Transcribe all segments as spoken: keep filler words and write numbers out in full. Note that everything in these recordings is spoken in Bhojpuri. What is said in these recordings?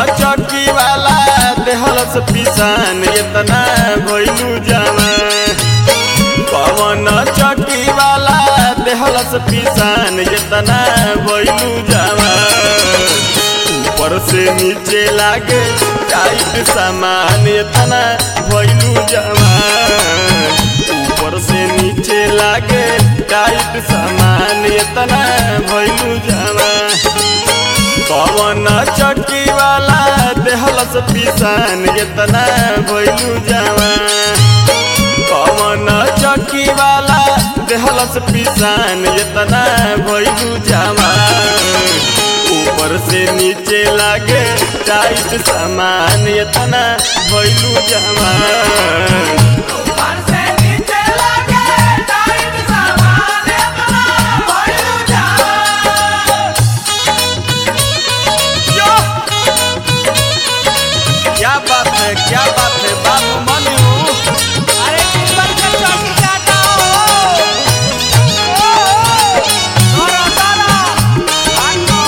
चौकी वाला देहलस पिसान इतना भइलू जवान। पवन चौकी वाला देहलस पिसान इतना भइलू जवान। ऊपर से नीचे लागे टाइट सामान इतना भइलू जवान। ऊपर से नीचे लागे टाइट सामान इतना भइलू जवान। पवन चौकी वाला देहलस पिसान इतना भइलू जवान। पवन चौकी वाला देहलस पिसान इतना भइलू जवान। ऊपर से नीचे लागे टाइट सामान इतना भइलू जवान। क्या बात है क्या बात है बाबू मनु। अरे टिप्पण के चौकी काटा ओ तोरा तारा भागो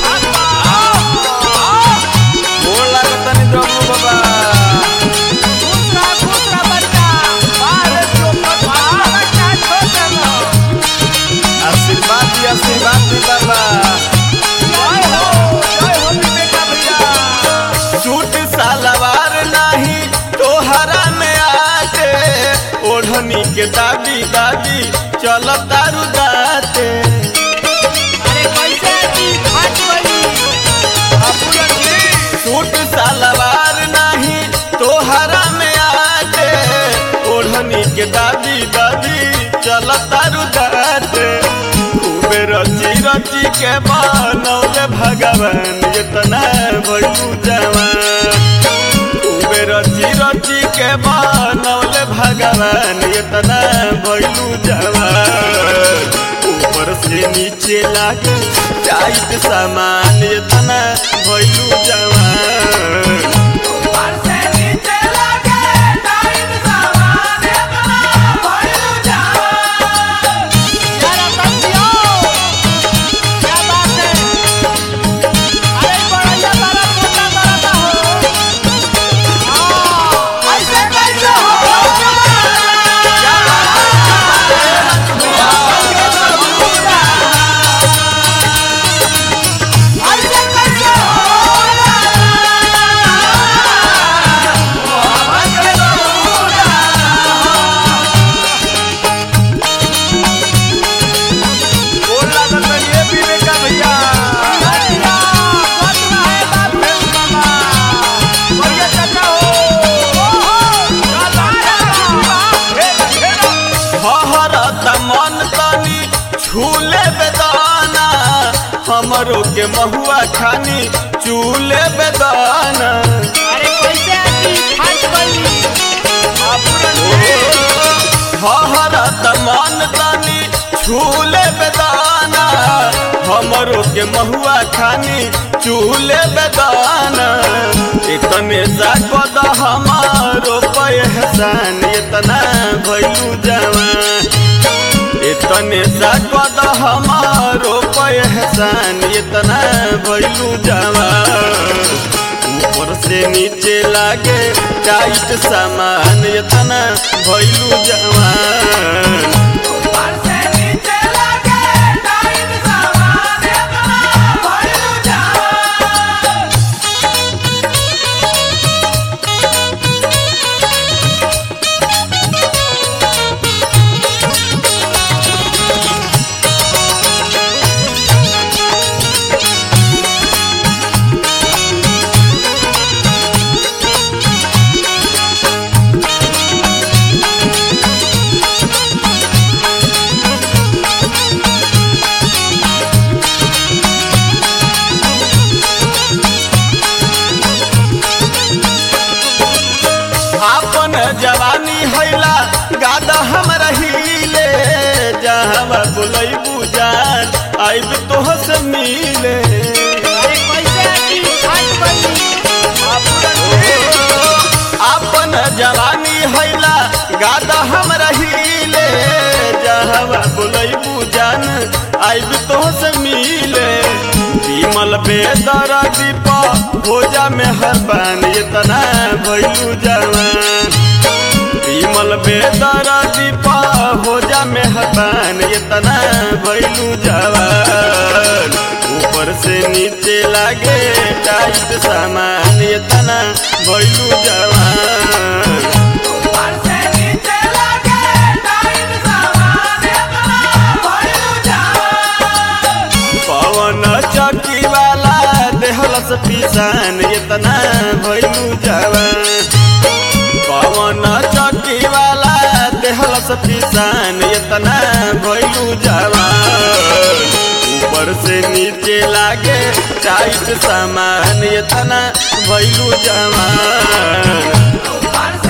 भागो गोड़ लागत नहीं दोनों बाबा। दूसरा दूसरा बच्चा बाहर चौपट बाहर बच्चा छोड़ दो। आशीर्वाद दी आशीर्वाद दी बाबा। जय हो जय हो बेटा भैया। सूट सलवार नहीं तोहरा में आते ओढ़नी के दादी दादी चल तारू दाते। अरे कैसे की फट गई अपुरन जी। सूट सलवार नहीं तोहरा में आते ओढ़नी के दादी दादी चल तारू दाते। खूबे रची रची के बनौले भगवान इतना भइलू जवान। खूबे रची रची के बनौले भगवान इतना भइलू जवान। ऊपर से नीचे लागे टाइट सामान इतना भइलू जवान। ऊपर से नीचे लागे टाइट सामान इतना भइलू जवान। यार अपन दियो क्या बात है। अरे बड़ैया तारा मोटा तारा हो हां ऐसे कैसे हो। ऐसे कैसे गोड़ लागत ये भी बेटा भैया। हहरत मन तनी छूले बेदाना हमरो के महुआ खानी चूले बेदाना। हहरत मन तनी छूले बेदाना हमरो के महुआ खानी चूले बेदाना। इतने जागद हमारो पहचान इतना भइलू जवान। इतने जागद हमारो पहचान इतना भइलू जवान। ऊपर से नीचे लागे टाइट सामान इतना भइलू जवान। ऊपर से नीचे लागे टाइट सामान इतना भइलू जवान। आपन जवानी हैला गादा हम रहीले जहाँ बुलैबू जान आइब तोह से मिले। आपन जवानी हैला गादा हम रहीले जहाँ बुलैबू जान आइब तोह से मिले। विमल पे बेदर्दी पा हो जा मेहरबान इतना भइलू जवान विमल बेदर्दी पा हो जा मेहरबान इतना भइलू जवान ऊपर से नीचे लागे टाइट सामान इतना भइलू जवान ऊपर से नीचे लागे टाइट सामान इतना भइलू जवान पवन चौकी वाला देहलस पिसान इतना भइलू जवान पवन चौकी वाला देहलस पिसान इतना भइलू जवान ऊपर से नीचे लागे टाइट सामान इतना भइलू जवान ऊपर